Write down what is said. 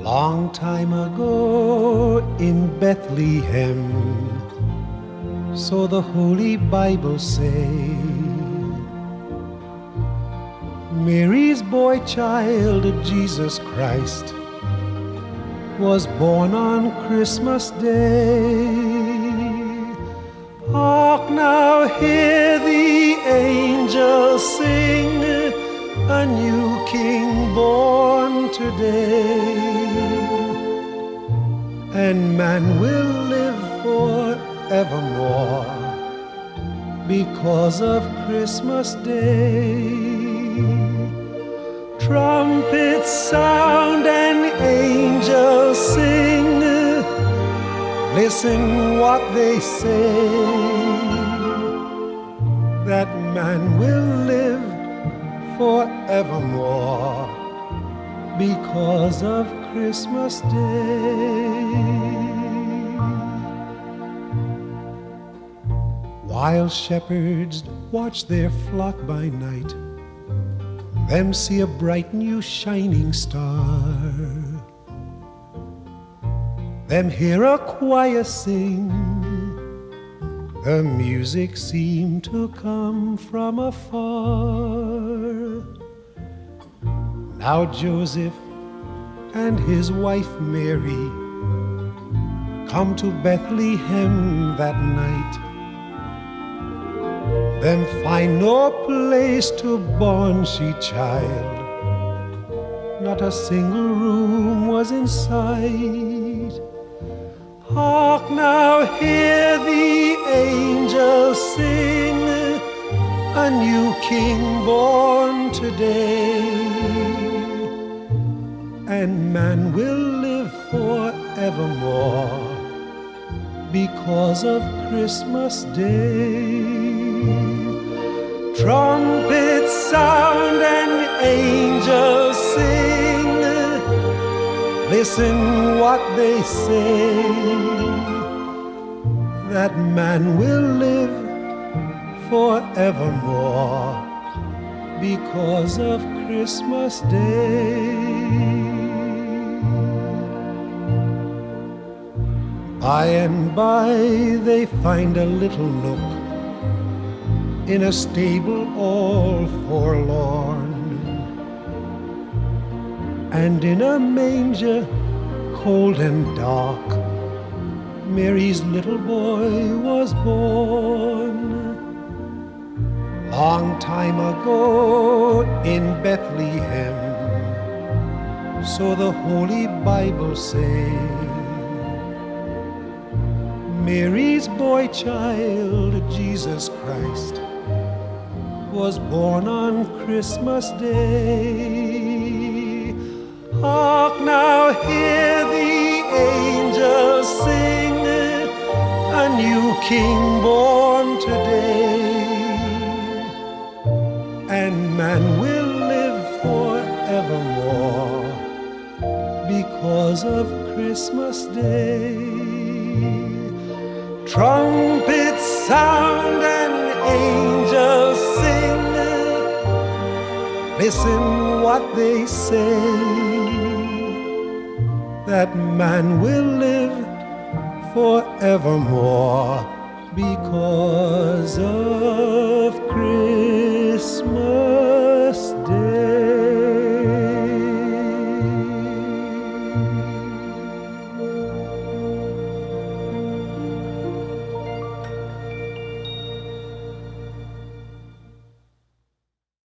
Long time ago in Bethlehem, so the Holy Bible say, Mary's boy child, Jesus Christ, was born on Christmas Day. Hark now, hear the angels sing, a new King born today. And man will live forevermore because of Christmas Day. Trumpets sound and angels sing, listen what they say, that man will live forevermore because of Christmas Day. While shepherds watch their flock by night, them see a bright new shining star. Them hear a choir sing, the music seemed to come from afar. Now Joseph and his wife Mary come to Bethlehem that night. Them find no place to born she child, not a single room was in sight. Hark now, hear the angels sing, a new King born today. And man will live forevermore because of Christmas Day. Trumpets sound and angels sing, listen what they say, that man will live forevermore because of Christmas Day. By and by they find a little nook in a stable all forlorn, and in a manger cold and dark Mary's little boy was born. Long time ago in Bethlehem, so the Holy Bible say, Mary's boy child, Jesus Christ, was born on Christmas Day. Hark now, hear the angels sing, a new King born today. And man will live forevermore because of Christmas Day. Trumpets sound and angels sing, listen what they say, that man will live forevermore because of Christmas.